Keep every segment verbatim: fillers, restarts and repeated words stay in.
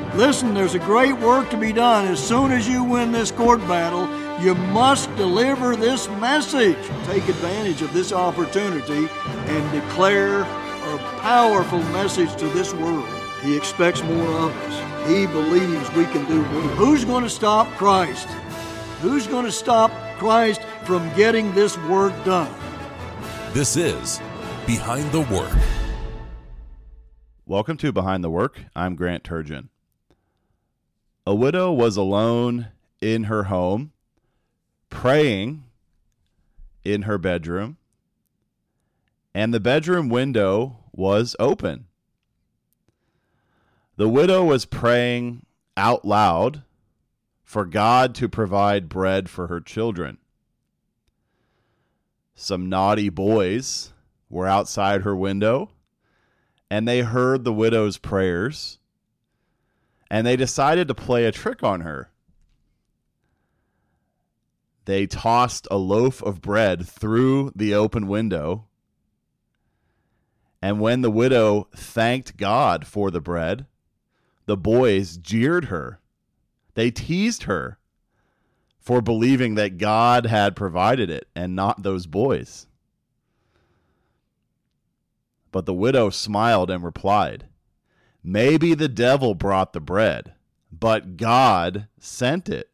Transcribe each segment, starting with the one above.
Listen, there's a great work to be done. As soon as you win this court battle, you must deliver this message. Take advantage of this opportunity and declare a powerful message to this world. He expects more of us. He believes we can do more. Who's going to stop Christ? Who's going to stop Christ from getting this work done? This is Behind the Work. Welcome to Behind the Work. I'm Grant Turgeon. A widow was alone in her home, praying in her bedroom, and the bedroom window was open. The widow was praying out loud for God to provide bread for her children. Some naughty boys were outside her window, and they heard the widow's prayers, and they decided to play a trick on her. They tossed a loaf of bread through the open window, and when the widow thanked God for the bread, the boys jeered her. They teased her for believing that God had provided it and not those boys. But the widow smiled and replied, "Maybe the devil brought the bread, but God sent it."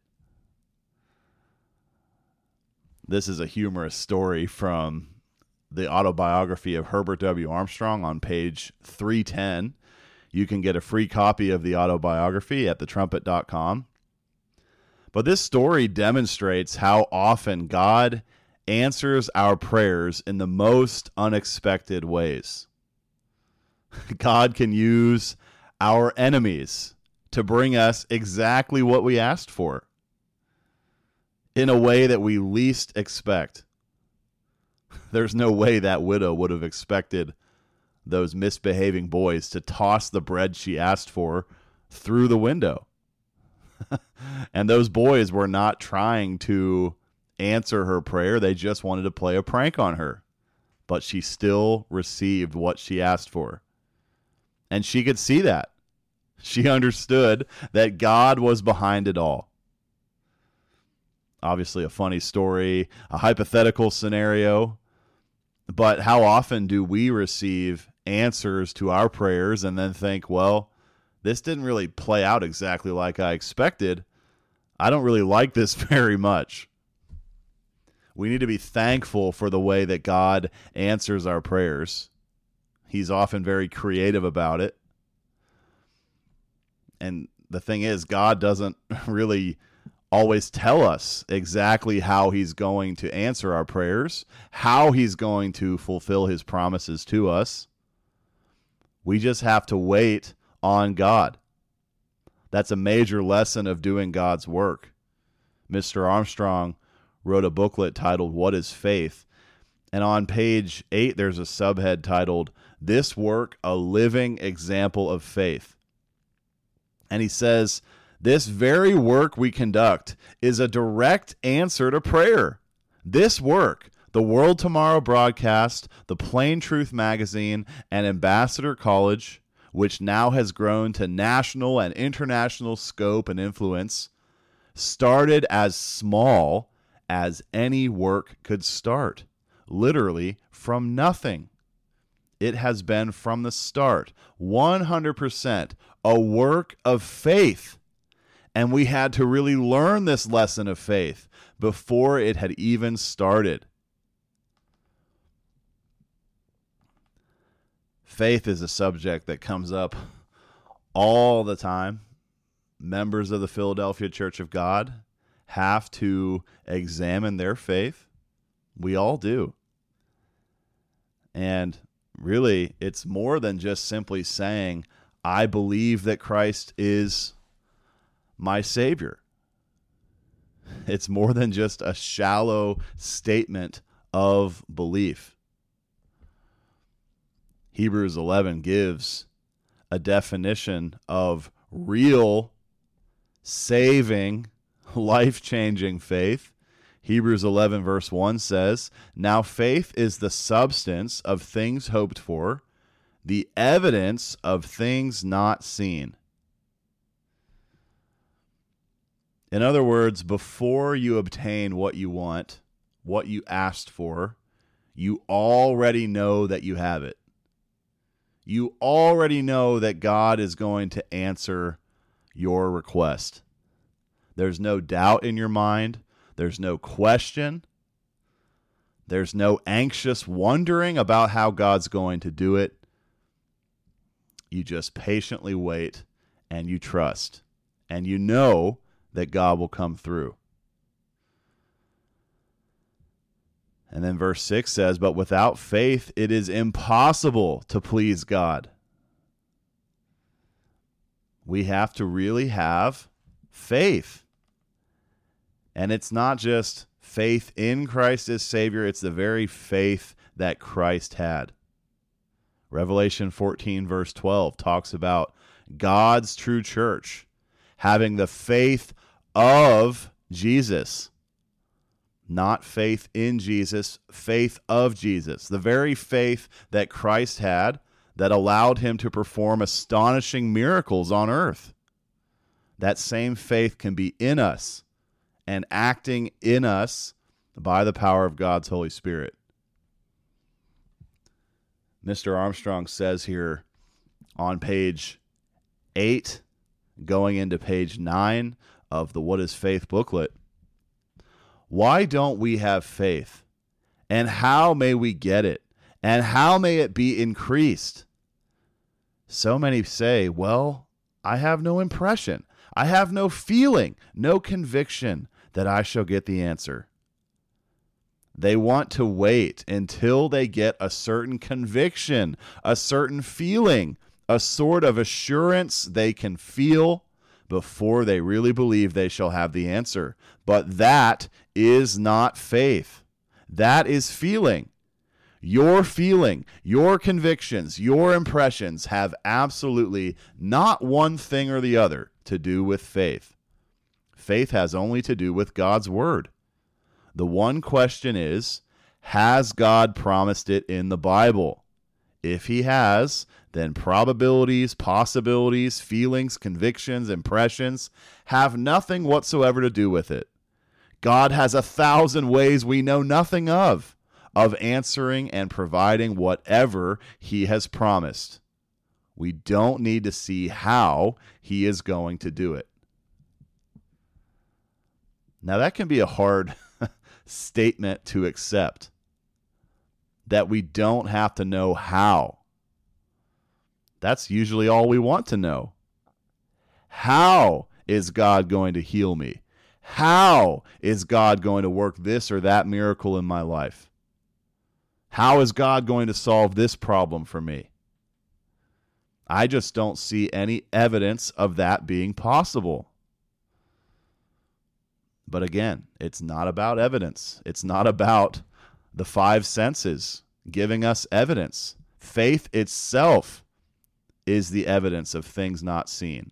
This is a humorous story from the autobiography of Herbert W. Armstrong on page three ten. You can get a free copy of the autobiography at the trumpet dot com. But this story demonstrates how often God answers our prayers in the most unexpected ways. God can use our enemies to bring us exactly what we asked for in a way that we least expect. There's no way that widow would have expected those misbehaving boys to toss the bread she asked for through the window. And those boys were not trying to answer her prayer. They just wanted to play a prank on her. But she still received what she asked for. And she could see that. She understood that God was behind it all. Obviously a funny story, a hypothetical scenario. But how often do we receive answers to our prayers and then think, well, this didn't really play out exactly like I expected. I don't really like this very much. We need to be thankful for the way that God answers our prayers. He's often very creative about it. And the thing is, God doesn't really always tell us exactly how he's going to answer our prayers, how he's going to fulfill his promises to us. We just have to wait on God. That's a major lesson of doing God's work. Mister Armstrong wrote a booklet titled, "What is Faith?" And on page eight, there's a subhead titled, "This Work, a Living Example of Faith." And he says, this very work we conduct is a direct answer to prayer. This work, the World Tomorrow broadcast, the Plain Truth magazine, and Ambassador College, which now has grown to national and international scope and influence, started as small as any work could start, literally from nothing. It has been from the start, one hundred percent a work of faith. And we had to really learn this lesson of faith before it had even started. Faith is a subject that comes up all the time. Members of the Philadelphia Church of God have to examine their faith. We all do. And really, it's more than just simply saying, I believe that Christ is my Savior. It's more than just a shallow statement of belief. Hebrews eleven gives a definition of real, saving, life-changing faith. Hebrews eleven verse one says, "Now faith is the substance of things hoped for, the evidence of things not seen." In other words, before you obtain what you want, what you asked for, you already know that you have it. You already know that God is going to answer your request. There's no doubt in your mind. There's no question. There's no anxious wondering about how God's going to do it. You just patiently wait and you trust. And you know that God will come through. And then verse six says, but without faith it is impossible to please God. We have to really have faith. And it's not just faith in Christ as Savior, it's the very faith that Christ had. Revelation fourteen verse twelve talks about God's true church having the faith of Jesus. Not faith in Jesus, faith of Jesus. The very faith that Christ had that allowed him to perform astonishing miracles on earth. That same faith can be in us and acting in us by the power of God's Holy Spirit. Mister Armstrong says here on page eight, going into page nine of the What is Faith booklet, why don't we have faith? And how may we get it? And how may it be increased? So many say, well, I have no impression. I have no feeling, no conviction that I shall get the answer. They want to wait until they get a certain conviction, a certain feeling, a sort of assurance they can feel before they really believe they shall have the answer. But that is not faith. That is feeling. Your feeling, your convictions, your impressions have absolutely not one thing or the other to do with faith. Faith has only to do with God's word. The one question is, has God promised it in the Bible? If he has, then probabilities, possibilities, feelings, convictions, impressions have nothing whatsoever to do with it. God has a thousand ways we know nothing of, of answering and providing whatever he has promised. We don't need to see how he is going to do it. Now that can be a hard statement to accept, that we don't have to know how. That's usually all we want to know. How is God going to heal me? How is God going to work this or that miracle in my life? How is God going to solve this problem for me? I just don't see any evidence of that being possible. But again, it's not about evidence. It's not about the five senses giving us evidence. Faith itself is the evidence of things not seen.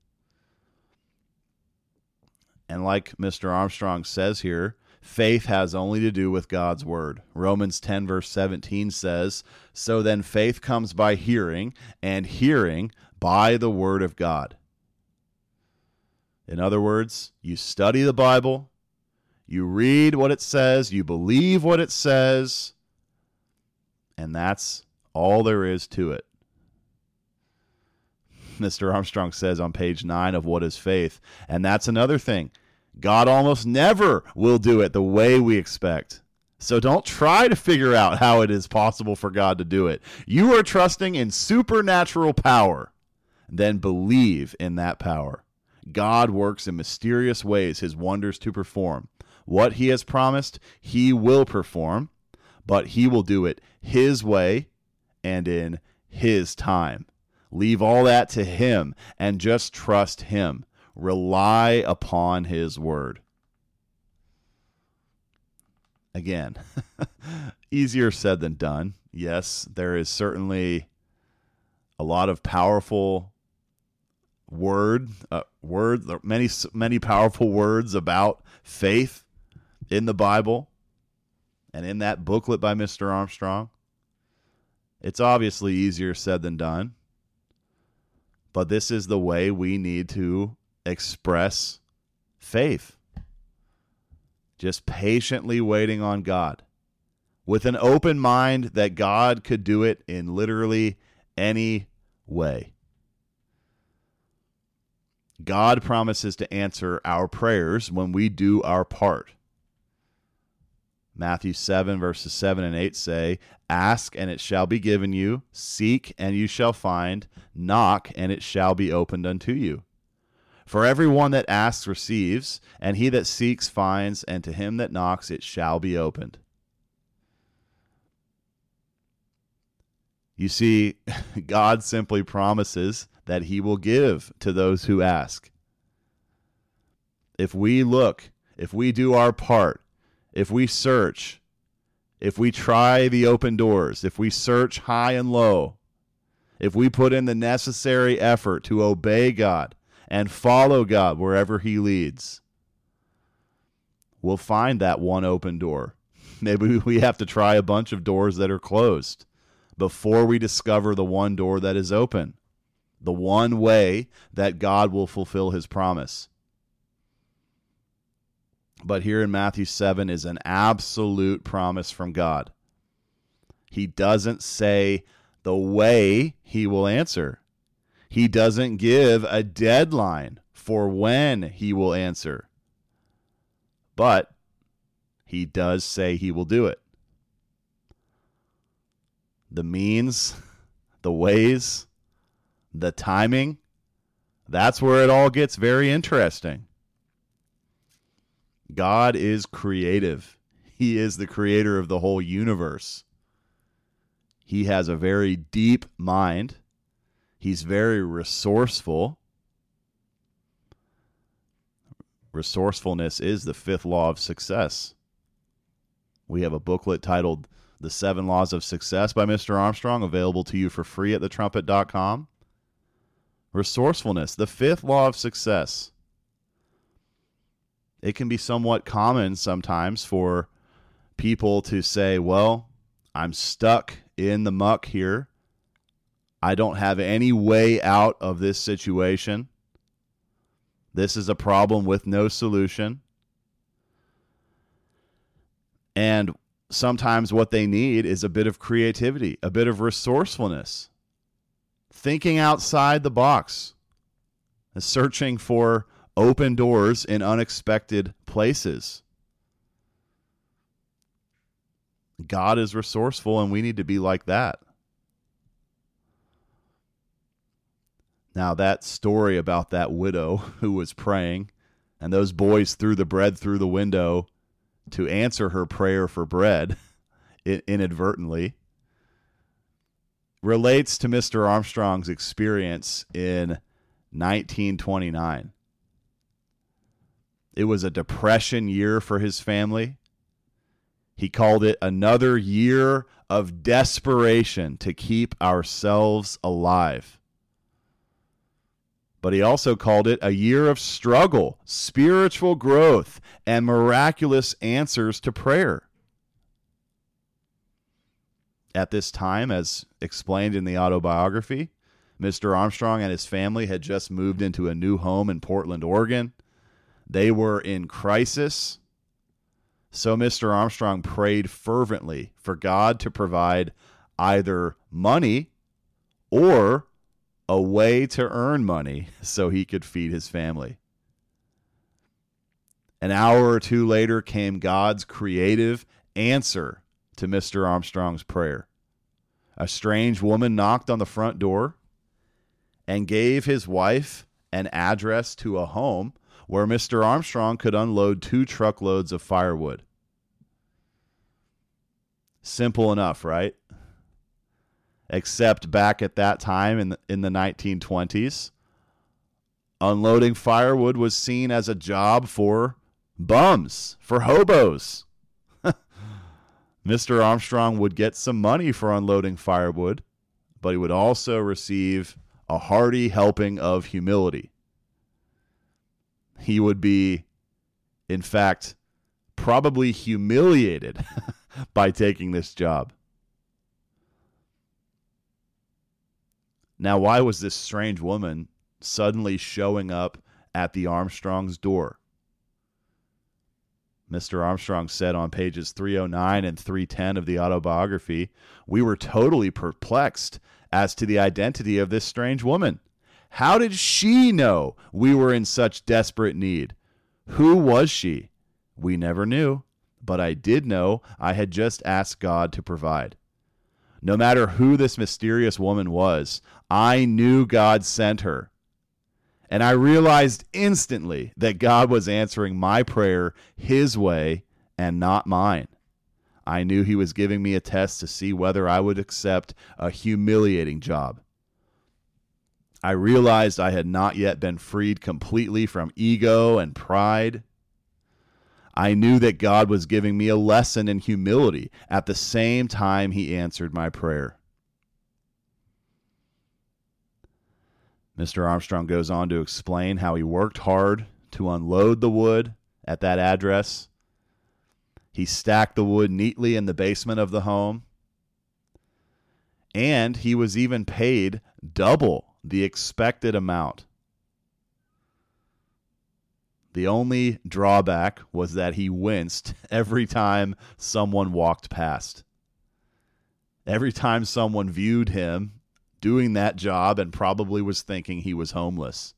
And like Mister Armstrong says here, faith has only to do with God's word. Romans ten verse seventeen says, so then faith comes by hearing, and hearing by the word of God. In other words, you study the Bible, you read what it says, you believe what it says, and that's all there is to it. Mister Armstrong says on page nine of What is Faith, and that's another thing. God almost never will do it the way we expect. So don't try to figure out how it is possible for God to do it. You are trusting in supernatural power. Then believe in that power. God works in mysterious ways his wonders to perform. What he has promised, he will perform, but he will do it his way and in his time. Leave all that to him and just trust him. Rely upon his word. Again, easier said than done. Yes, there is certainly a lot of powerful word, uh, word, many, many powerful words about faith in the Bible and in that booklet by Mister Armstrong. It's obviously easier said than done, but this is the way we need to express Faith. Just patiently waiting on God with an open mind that God could do it in literally any way. God promises to answer our prayers when we do our part. Matthew seven, verses seven and eight say, "Ask, and it shall be given you. Seek, and you shall find. Knock, and it shall be opened unto you. For everyone that asks receives, and he that seeks finds, and to him that knocks it shall be opened." You see, God simply promises that he will give to those who ask. If we look, if we do our part, if we search, if we try the open doors, if we search high and low, if we put in the necessary effort to obey God and follow God wherever he leads, we'll find that one open door. Maybe we have to try a bunch of doors that are closed before we discover the one door that is open, the one way that God will fulfill his promise. But here in Matthew seven is an absolute promise from God. He doesn't say the way he will answer. He doesn't give a deadline for when he will answer. But he does say he will do it. The means, the ways, the timing, that's where it all gets very interesting. God is creative. He is the creator of the whole universe. He has a very deep mind. He's very resourceful. Resourcefulness is the fifth law of success. We have a booklet titled The Seven Laws of Success by Mister Armstrong, available to you for free at the trumpet dot com. Resourcefulness, the fifth law of success. It can be somewhat common sometimes for people to say, well, I'm stuck in the muck here. I don't have any way out of this situation. This is a problem with no solution. And sometimes what they need is a bit of creativity, a bit of resourcefulness, thinking outside the box, searching for open doors in unexpected places. God is resourceful, and we need to be like that. Now, that story about that widow who was praying, and those boys threw the bread through the window to answer her prayer for bread inadvertently, relates to Mister Armstrong's experience in nineteen twenty-nine. It was a depression year for his family. He called it another year of desperation to keep ourselves alive. But he also called it a year of struggle, spiritual growth, and miraculous answers to prayer. At this time, as explained in the autobiography, Mister Armstrong and his family had just moved into a new home in Portland, Oregon. They were in crisis. So Mister Armstrong prayed fervently for God to provide either money or a way to earn money so he could feed his family. An hour or two later came God's creative answer to Mister Armstrong's prayer. A strange woman knocked on the front door and gave his wife an address to a home where Mister Armstrong could unload two truckloads of firewood. Simple enough, right? Except back at that time in the, in the nineteen twenties, unloading firewood was seen as a job for bums, for hobos. Mister Armstrong would get some money for unloading firewood, but he would also receive a hearty helping of humility. He would be, in fact, probably humiliated by taking this job. Now, why was this strange woman suddenly showing up at the Armstrongs' door? Mister Armstrong said on pages three oh nine and three ten of the autobiography, we were totally perplexed as to the identity of this strange woman. How did she know we were in such desperate need? Who was she? We never knew, but I did know I had just asked God to provide. No matter who this mysterious woman was, I knew God sent her. And I realized instantly that God was answering my prayer his way and not mine. I knew he was giving me a test to see whether I would accept a humiliating job. I realized I had not yet been freed completely from ego and pride. I knew that God was giving me a lesson in humility at the same time he answered my prayer. Mister Armstrong goes on to explain how he worked hard to unload the wood at that address. He stacked the wood neatly in the basement of the home. And he was even paid double the expected amount. The only drawback was that he winced every time someone walked past. Every time someone viewed him doing that job and probably was thinking he was homeless.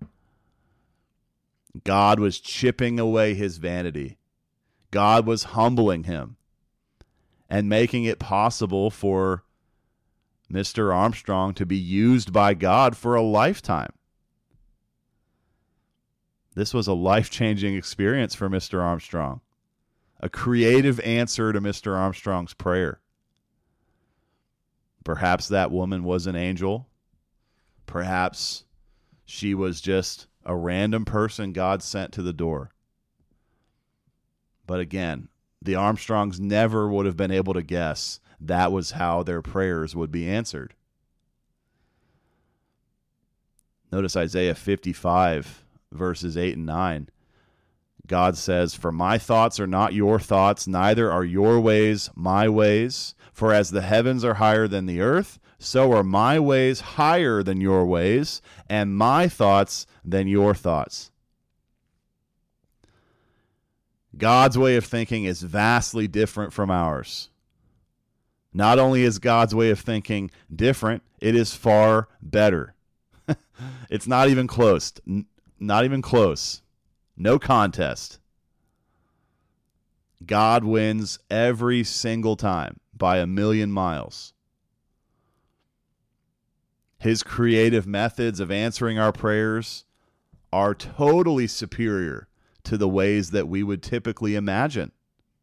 God was chipping away his vanity. God was humbling him and making it possible for Mister Armstrong to be used by God for a lifetime. This was a life-changing experience for Mister Armstrong, a creative answer to Mister Armstrong's prayer. Perhaps that woman was an angel. Perhaps she was just a random person God sent to the door. But again, the Armstrongs never would have been able to guess that was how their prayers would be answered. Notice Isaiah fifty-five, verses eight and nine. God says, "For my thoughts are not your thoughts, neither are your ways my ways. For as the heavens are higher than the earth, so are my ways higher than your ways, and my thoughts than your thoughts." God's way of thinking is vastly different from ours. Not only is God's way of thinking different, it is far better. It's not even close. N- not even close. No contest. God wins every single time by a million miles. His creative methods of answering our prayers are totally superior to the ways that we would typically imagine.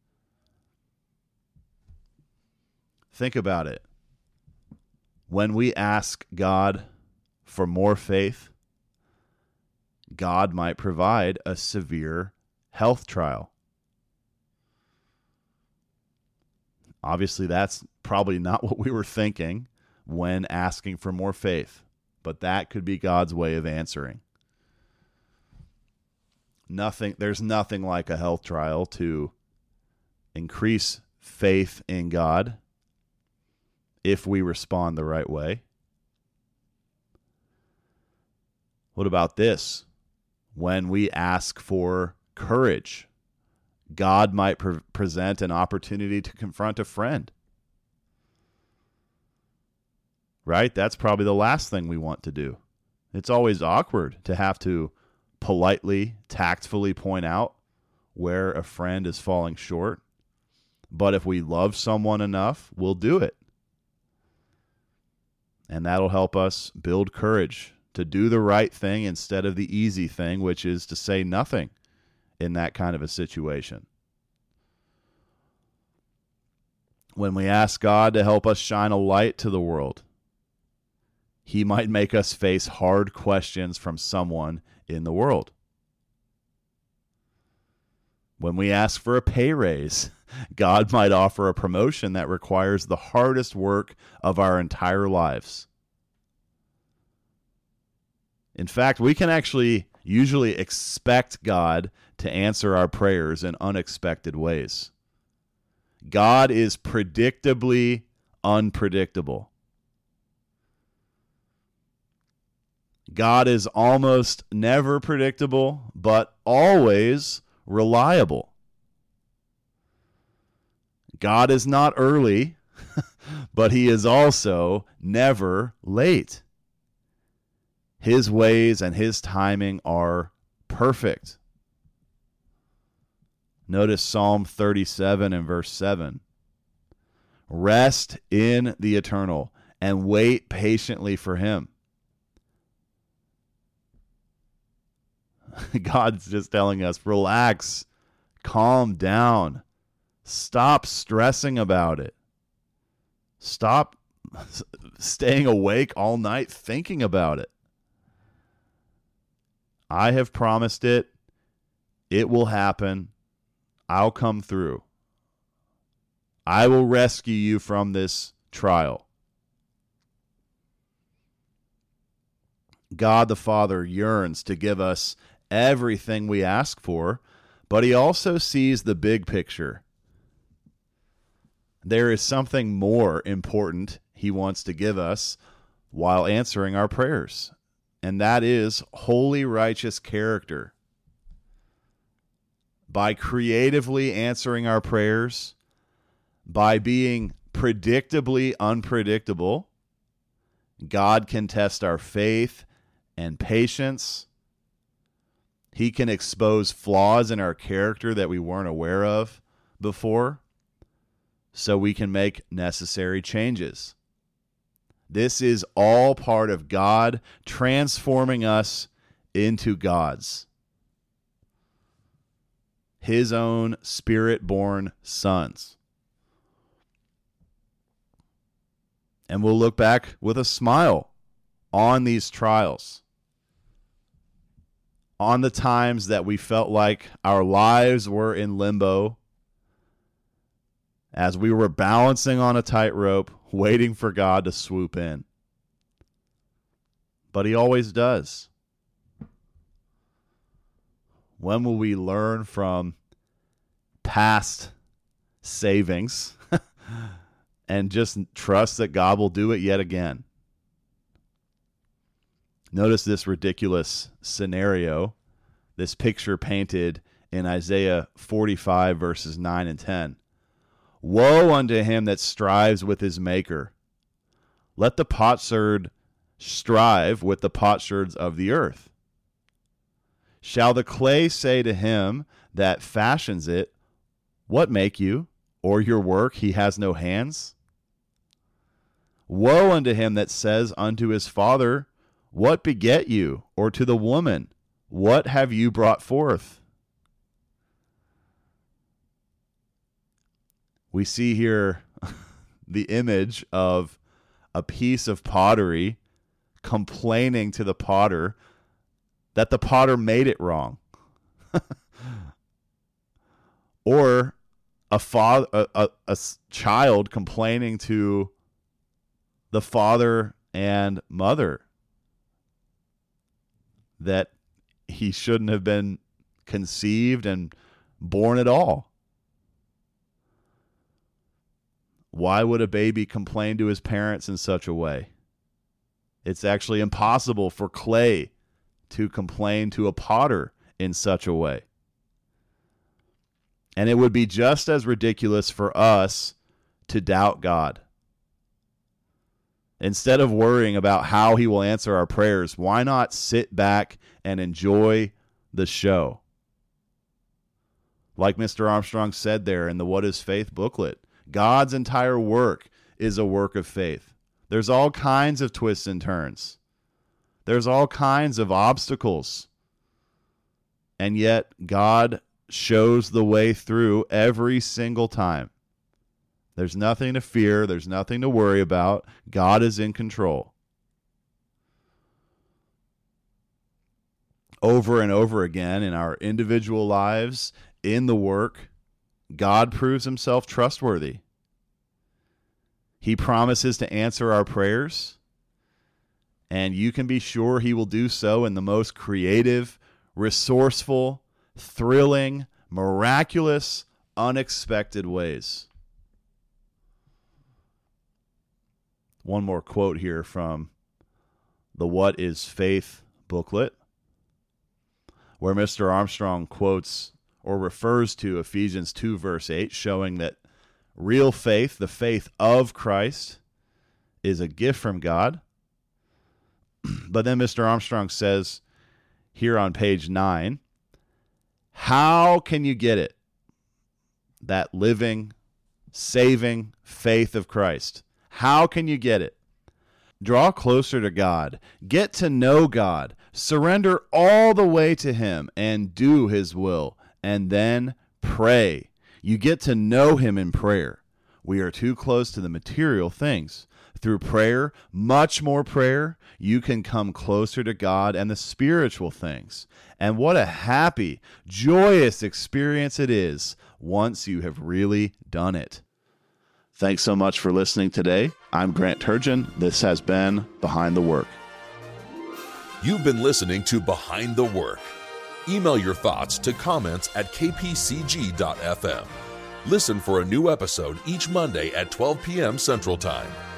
Think about it. When we ask God for more faith, God might provide a severe health trial. Obviously, that's probably not what we were thinking when asking for more faith, but that could be God's way of answering. Nothing, there's nothing like a health trial to increase faith in God if we respond the right way. What about this? When we ask for courage, God might pre- present an opportunity to confront a friend. Right? That's probably the last thing we want to do. It's always awkward to have to politely, tactfully point out where a friend is falling short. But if we love someone enough, we'll do it. And that'll help us build courage to do the right thing instead of the easy thing, which is to say nothing in that kind of a situation. When we ask God to help us shine a light to the world, He might make us face hard questions from someone in the world. When we ask for a pay raise, God might offer a promotion that requires the hardest work of our entire lives. In fact, we can actually usually expect God to answer our prayers in unexpected ways. God is predictably unpredictable. God is almost never predictable, but always reliable. God is not early, but he is also never late. His ways and his timing are perfect. Notice Psalm thirty-seven and verse seven. Rest in the eternal and wait patiently for him. God's just telling us, relax, calm down, stop stressing about it. Stop staying awake all night thinking about it. I have promised it. It will happen. I'll come through. I will rescue you from this trial. God the Father yearns to give us everything we ask for, but he also sees the big picture. There is something more important he wants to give us while answering our prayers, and that is holy, righteous character. By creatively answering our prayers, by being predictably unpredictable, God can test our faith and patience. He can expose flaws in our character that we weren't aware of before, so we can make necessary changes. This is all part of God transforming us into gods, his own spirit-born sons. And we'll look back with a smile on these trials, on the times that we felt like our lives were in limbo, as we were balancing on a tightrope, waiting for God to swoop in. But he always does. When will we learn from past savings and just trust that God will do it yet again? Notice this ridiculous scenario, this picture painted in Isaiah forty-five, verses nine and ten. Woe unto him that strives with his maker. Let the potsherd strive with the potsherds of the earth. Shall the clay say to him that fashions it, what make you? Or your work, he has no hands? Woe unto him that says unto his father, what beget you? Or to the woman, what have you brought forth? We see here the image of a piece of pottery complaining to the potter that the potter made it wrong. Or a, father, a, a, a child complaining to the father and mother that he shouldn't have been conceived and born at all. Why would a baby complain to his parents in such a way? It's actually impossible for clay to complain to a potter in such a way. And it would be just as ridiculous for us to doubt God. Instead of worrying about how he will answer our prayers, why not sit back and enjoy the show? Like Mister Armstrong said there in the What is Faith booklet, God's entire work is a work of faith. There's all kinds of twists and turns. There's all kinds of obstacles. And yet God shows the way through every single time. There's nothing to fear. There's nothing to worry about. God is in control. Over and over again in our individual lives, in the work, God proves himself trustworthy. He promises to answer our prayers, and you can be sure he will do so in the most creative, resourceful, thrilling, miraculous, unexpected ways. One more quote here from the What is Faith booklet, where Mister Armstrong quotes or refers to Ephesians two, verse eight, showing that Real faith, the faith of Christ, is a gift from God. But then Mister Armstrong says here on page nine, how can you get it? That living, saving faith of Christ. How can you get it? Draw closer to God. Get to know God. Surrender all the way to Him and do His will. And then pray. You get to know Him in prayer. We are too close to the material things. Through prayer, much more prayer, you can come closer to God and the spiritual things. And what a happy, joyous experience it is once you have really done it. Thanks so much for listening today. I'm Grant Turgeon. This has been Behind the Work. You've been listening to Behind the Work. Email your thoughts to comments at k p c g dot f m. Listen for a new episode each Monday at twelve p.m. Central Time.